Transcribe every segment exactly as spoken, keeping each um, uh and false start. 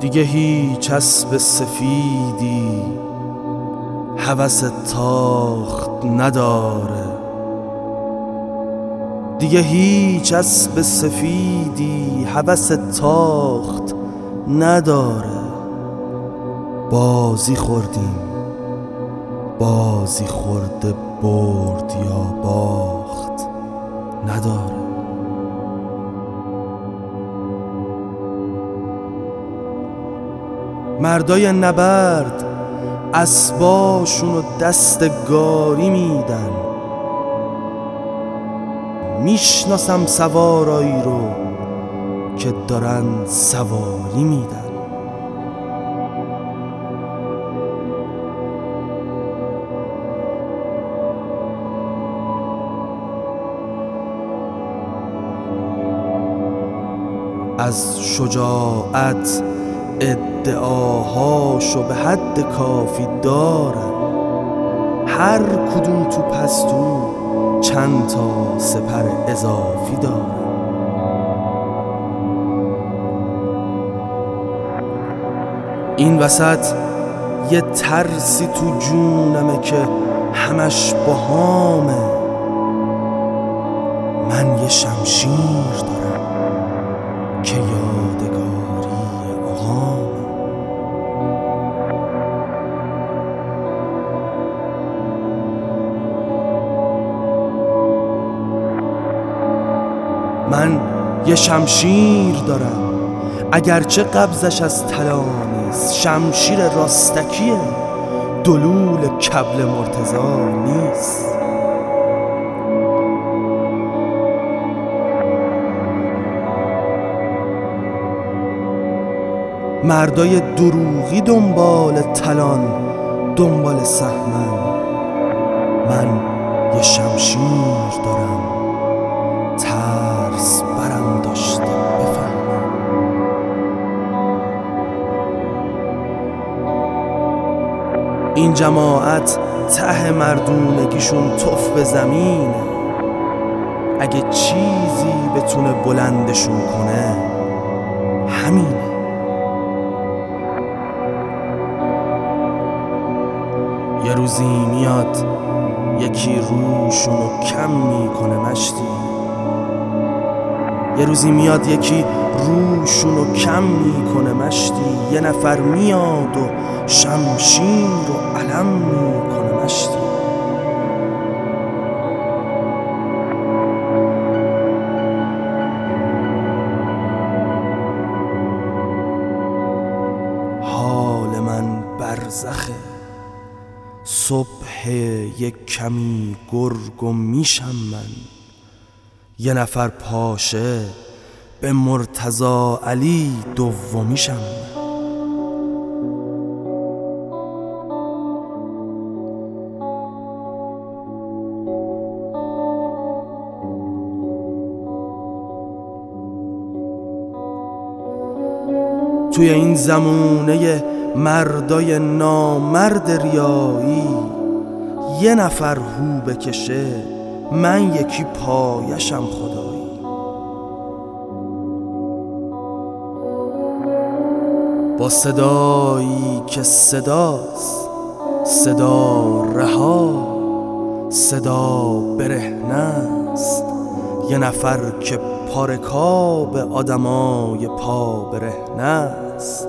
دیگه هیچ اسب سفیدی هوس تاخت نداره، دیگه هیچ اسب سفیدی هوس تاخت نداره. بازی خوردیم، بازی خورده برد یا باخت نداره. مردای نبرد اسباشونو دست گاری میدن، میشناسم سوارایی رو که دارن سواری میدن. از شجاعت ادعاهاشو به حد کافی دارن، هر کدوم تو پستو چند تا سپر اضافی دارن. این وسط یه ترسی تو جونمه که همش باهامه. من یه شمشیر دارم که یادگاری آقام. من یه شمشیر دارم، اگرچه قبضش از طلا نیست، شمشیر راستکیه، دلول کبل مرتضی نیست. مردای دروغی دنبال طلان، دنبال سهمن. من یه شمشیر دارم، ترس برم داشته بفهمم. این جماعت ته مردونگیشون تف به زمینه، اگه چیزی بتونه بلندشون کنه همینه. یه روزی میاد یکی روشونو کم میکنه مشتی، یه روزی میاد یکی روشونو کم میکنه مشتی، یه نفر میاد و شمشیر و علم میکنه مشتی. حال من برزخه، صبح یک کمی گرگ و میشم من، یه نفر پاشه به مرتضی علی دومیشم من. توی این زمونه مردای نامرد ریایی، یه نفر هو بکشه من یکی پایشم خدایی. با صدایی که صداست، صدا رها، صدا برهنه است، یه نفر که پارکاب آدمای پا برهنه است.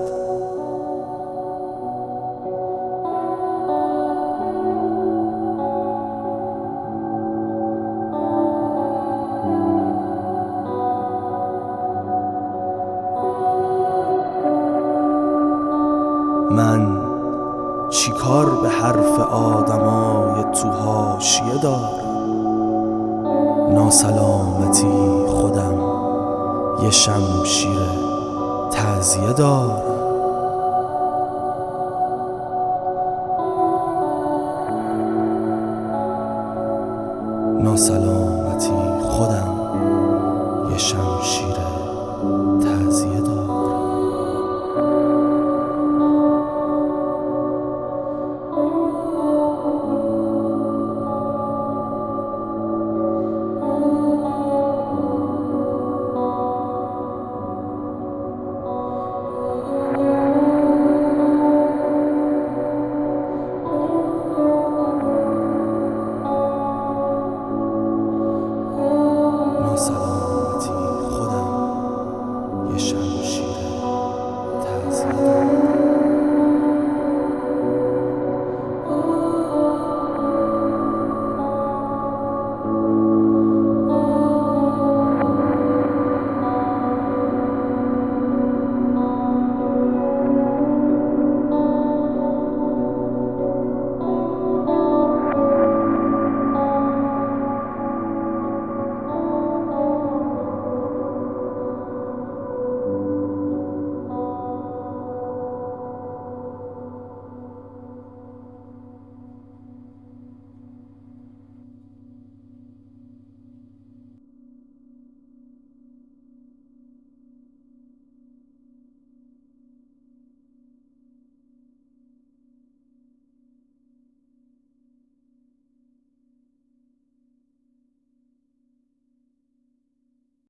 من چیکار به حرف آدمای تو حاشیه دارم؟ ناسلامتی خودم یه شمشیر تعزیه دارم. ناسلامتی خودم یه شمشیر تعزیه دارم.